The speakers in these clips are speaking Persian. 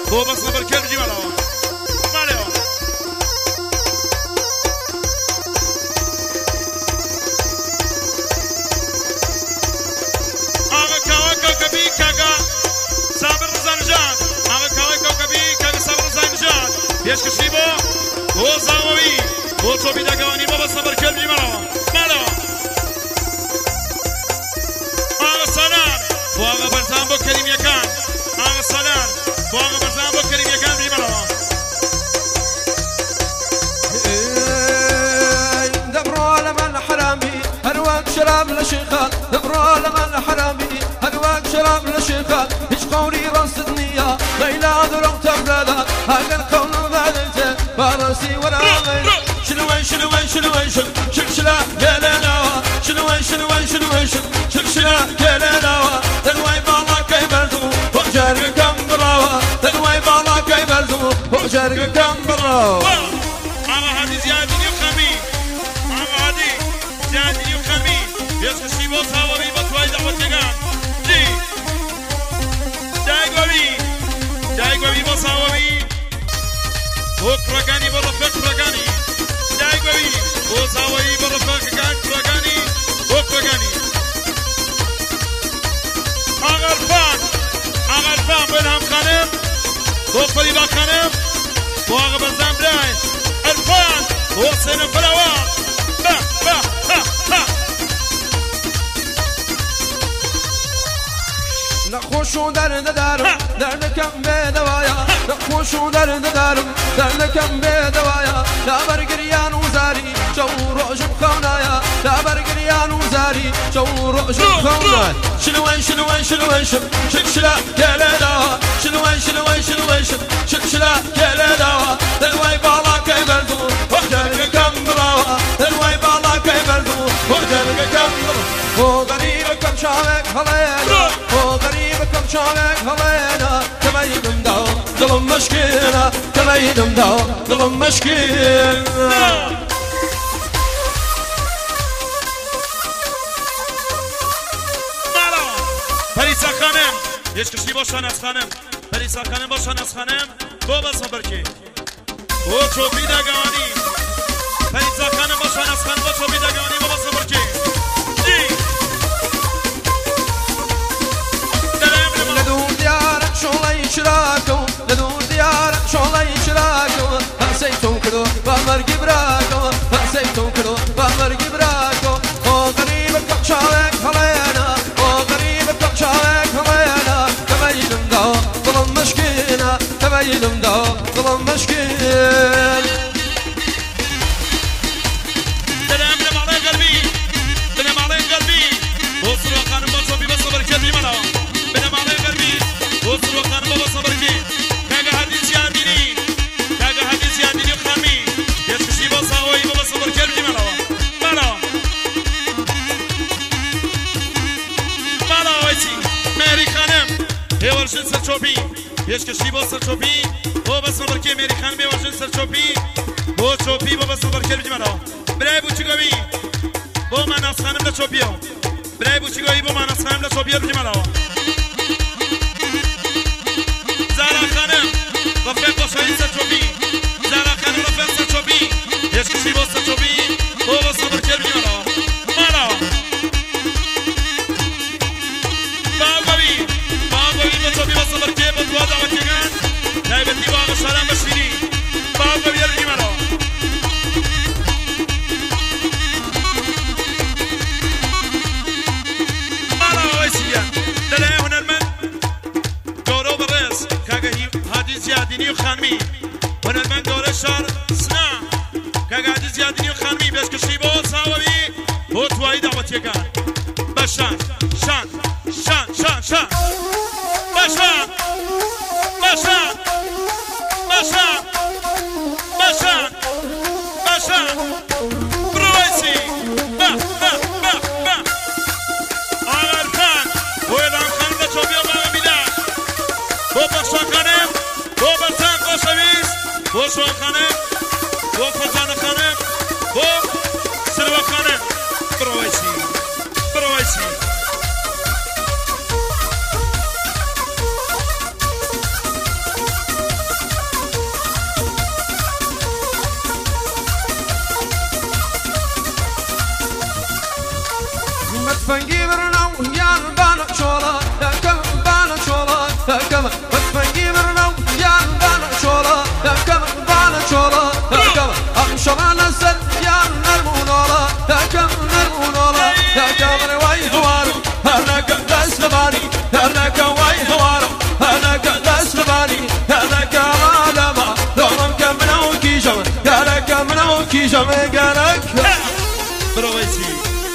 بۆ بەسمە بەرکێ بژیمەڵەوە مالێەوە ئاغا کاوە کەوکەبی کاگا سابر ڕزانژاد ئاغا کاوەی کەوکەبی کاگا سابر ڕزانژاد پێشکەشی بۆ زاوەوی بۆ چۆبی دەگەوانی بۆ بەسمە بەرکێ بژیمەڵەوە مالەوە ئاغا سالار بۆ ئاغا بەرزان بۆ کەریمیەکان ئاغا سالار بۆ ئاغا بەرزان بۆ کەریمیەکان بژیمەڵەوە شراب لشيخات دبروا لما الحرامي هقواك شراب لشيخات هيش قولي راس الدنيا ليلى ذرق تبلدا هاق الكون ذالته فارسي ولا غير شلوين شلوين شلوين شلشلا قالنا شلوين شلوين شلوين شلشلا قالنا تنوي بالا كيبردو وجرك كم براوا تنوي بالا كيبردو وجرك كم براوا اما هذه زيادة يخمي اما هذه زيادة يخمي يسكسي بو صاوبي بطواي دعوتيگان جي دايگوبي بو صاوبي بو كرگاني بو رفق كرگاني دايگوبي بو صاوبي بو رفق كرگاني بو كرگاني اغرفان بلهم خانم بو قريبا خانم بو آغا بزن بلاي عرفان بو سنم فلاوات نخوشو درد دارم درد کم به دوایا نخوشو درد دارم درد کم به دوایا لا برگریان و زاری جو روشم خونایا لا برگریان و زاری جو روشم خونایا شلوين شلوين شلوين شلشلا كلا دوا شلوين شلوين شلوين شلشلا كلا دوا دلواي بالا كيبردو وجرك كم براوا دلواي بالا كيبردو وجرك كم براوا غريب كم شاوك هلانا غريبكم شالك هلانا تبينم داو ظلم مشكلة تبينم داو ظلم مشكلة پریسا خانم یشکشی باشن از خانم پریسا خانم باشن از خانم بو بس برکی بو چوبی دگانی پریسا خانم باشن از خانم بو چوبی دگانی بو بس برکی شراكو لدور ديارك شغلي شراكو هسيتو كدو بامرقي براكو هسيتو كدو بامرقي براكو او غريبك شالك هلانا او غريبك شالك هلانا تبينم داو ظلم مشكلة تبينم داو ظلم مشكلة دلم على قلبي دلم على قلبي وصلوا خانم بصبي بس بركبي ملا دلم على قلبي وصلوا خانم بس بركي كاغا حديث ياديني خامي يسكسي بصاوي بس بركبي ملا ويسي ميري خانم هي ورشن سرچوبي يسكسي بس سرچوبي هو بس بركي ميري خانم هي ورشن سرچوبي هو چوبي بس بركبي ملا برای بوچگوی با من از خانم لچوبیو برای بوچگوی با من از خانم لچوبیو بجملاو زارا خانم رفیق باشایی سرچوبی زارا خانم رفیق سرچوبی یشکشی با سرچوبی با صبر کر بجملاو مالاو باقوی لچوبی با صبر کر با دوا دعوتیگان دایبتی باقو سلام بشینی باقوی بجملاو زياديني وخانمي وانا المن دولة شهر سنا كاقعد زياديني وخانمي باش كشيبو صاوبي هو تواي دعوتي كان باشان شان شان شان شان باشان باشان باشان باشان باشان برويسي با با با با آغرفان هو الان خانم لچوبيو باقا ميدان هو باشان خانم بو بطن باشویز بو شوان خانم بو فتان خانم بو سلوه خانم برویسی تفنگی برنو یان بانا چولا کم بانا چولا کم تفنگی برنو یان بانا چولا کم بانا چولا کم شمان سر یان نرمونولا کم نرمونولا کم وای هوارو انا قدس لبانی انا وای هوارو انا قدس لبانی انا كمالما دوم كمنو كيجم انا كمنو كيجم قالك برويسي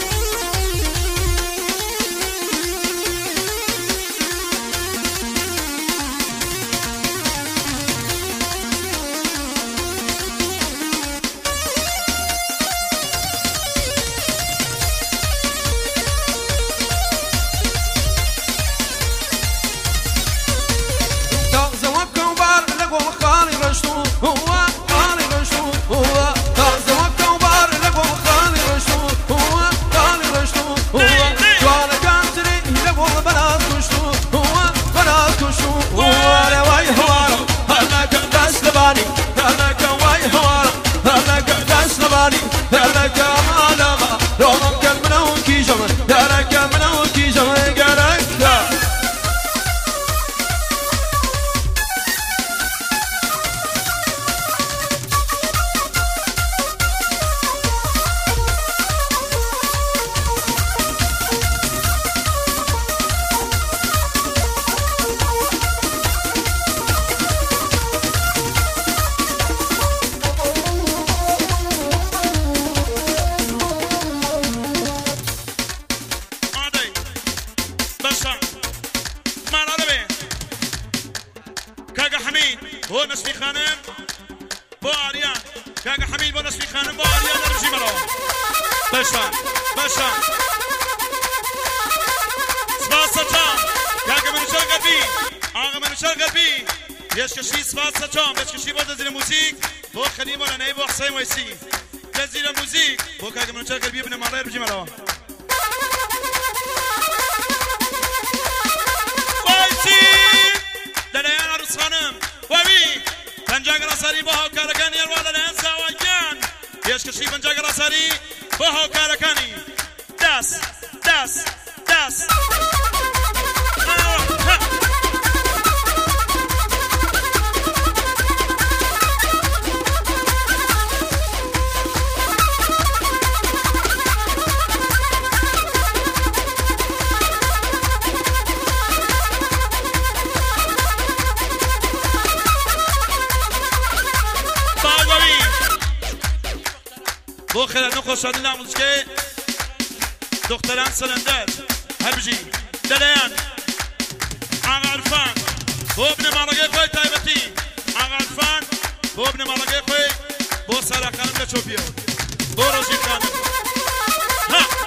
بو نسبی خانم بو آریان کاغا حمید بو نسبی خانم بو آریان نرجی مرا بشان سپاسا کاغا منشار قلبی آقا منشار قلبی پیشکشی سپاسا پیشکشی با دزیر موزیک بو خلیم و ننهی بو حسین ویسی دزیر موزیک بو کاغا منشار قلبی ابن مالا نرجی مرا ویسی دنیان عروس خانم وی پنجاگ راساری با هاوکارەکانی هەروە لەلایەن زاوایان پێشکەشی پنجاگ راساری با هاوکارەکانی دەست بو خیلی نخوشادی ناموزگی دختران سلندر هربجی دلیان آقا عرفان بو ابن مالگی خوی تایبتی آقا عرفان بو ابن مالگی خوی بو سارا خانم لچوبیو بو روزی خانم ها